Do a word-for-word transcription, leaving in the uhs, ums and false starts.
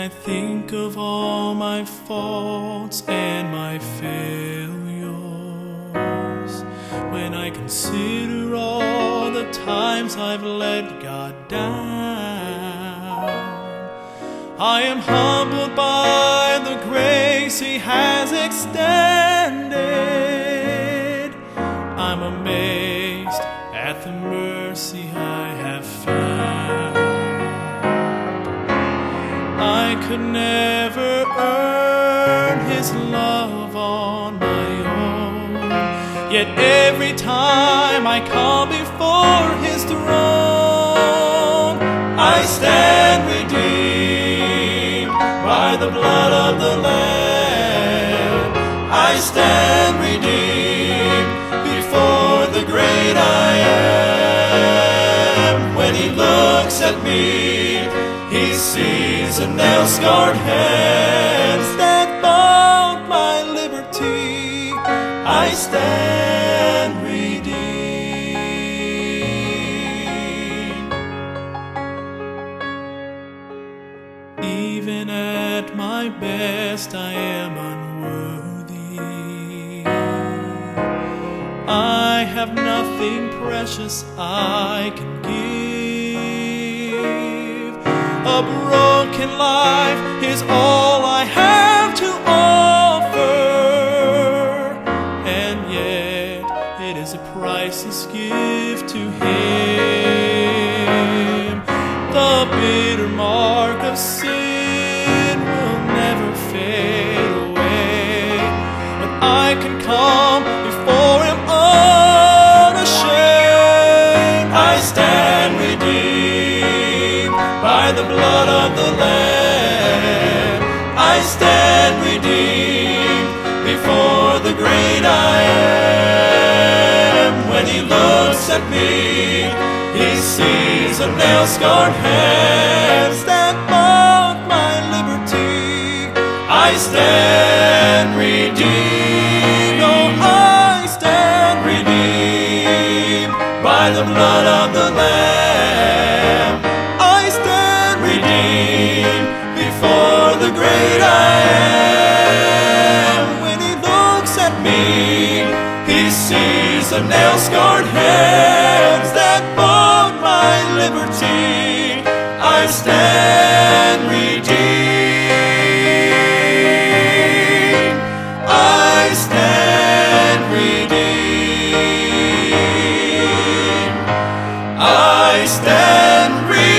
I think of all my faults and my failures, when I consider all the times I've let God down, I am humbled by the grace He has extended. I'm amazed at the mercy I have found. I could never earn His love on my own, yet every time I come before His throne, I stand redeemed by the blood of the Lamb. I stand redeemed before the great I am. When He looks at me, He sees a nail-scarred hands that bought my liberty. I stand redeemed. Even at my best, I am unworthy. I have nothing precious I can give. A broken life is all I have to offer, and yet it is a priceless gift to Him. The bitter mark of sin will never fade away, but I can come before Him unashamed. I stand redeemed by the blood of the Lamb. I stand redeemed before the great I am. When He looks at me, He sees a nail-scarred hands that bought my liberty. I stand redeemed, oh, I stand redeemed by the blood of the Lamb. I stand redeemed before the great I am. When He looks at me, He sees a nail-scarred hands that bought my liberty. I stand redeemed. I stand redeemed. I stand redeemed.